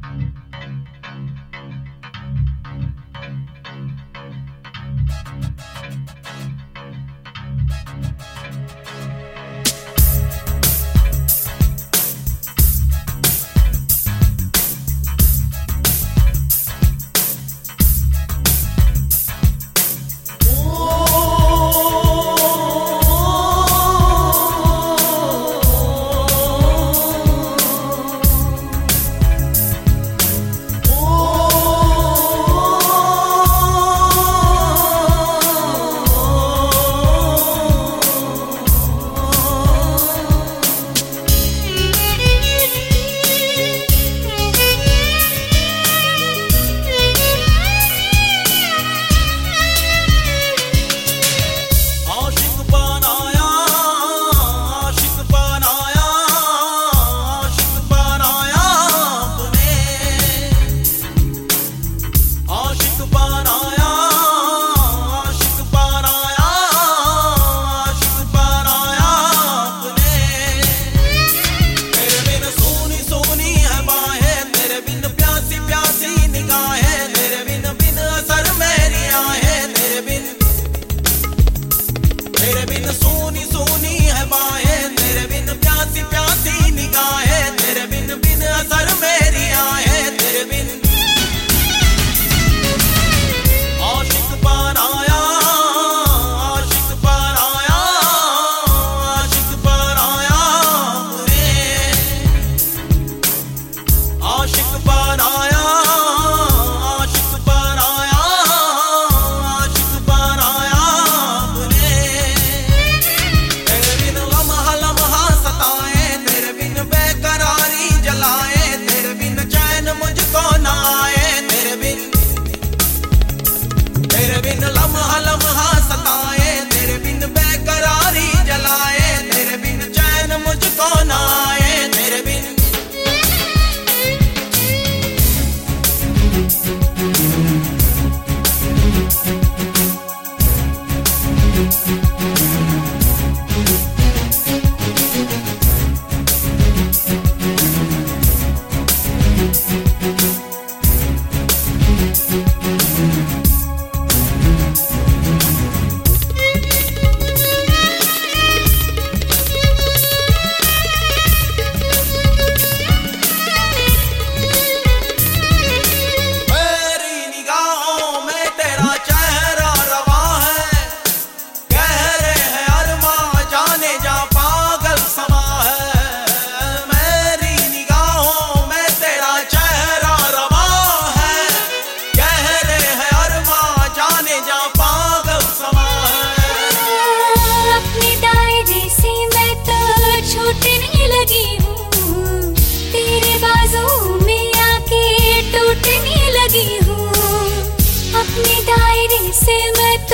से मैं तो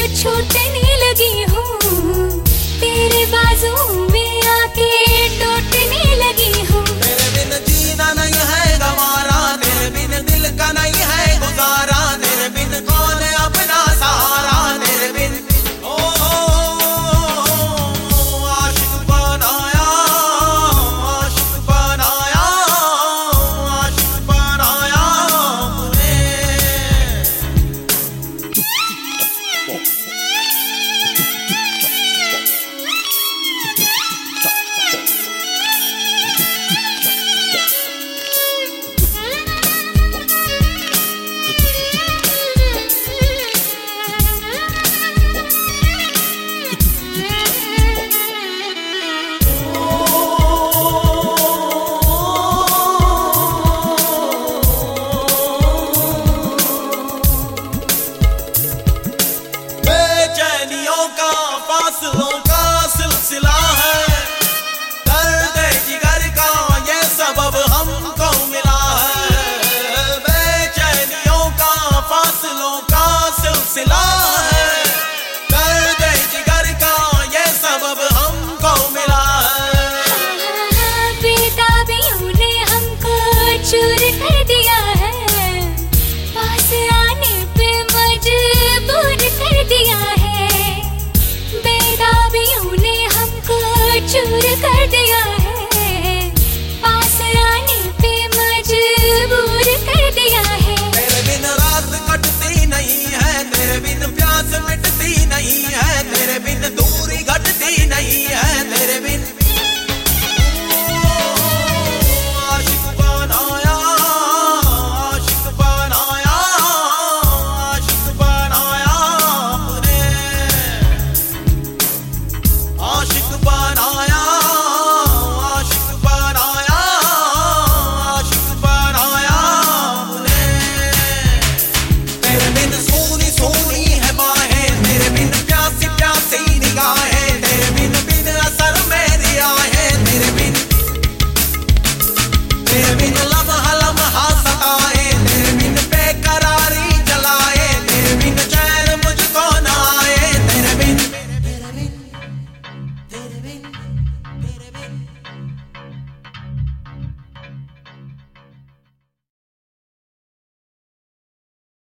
छूटने लगी हूँ, तेरे बाजू में आके टूटने लगी हूँ। तेरे बिन जीना नहीं है गवारा, तेरे बिन दिल का नहीं है गुजारा, तेरे बिन कौन अपना सहारा, तेरे बिन आशिक बनाया, आशिक बनाया, आशिक बनाया मुझे। बेचैनियों का फासलों का सिलसिला है, दर्द जिगर का ये सबब हमको मिला है। बेचैनियों का फासलों का सिलसिला है, दर्द जिगर का ये सबब हमको मिला है। बेताबियों ने हमको चूर कर दिया है, पास आने पे मजबूर कर दिया है। बेताबियों ने हमको चूर कर दिया है, पास आने पे मजबूर बिन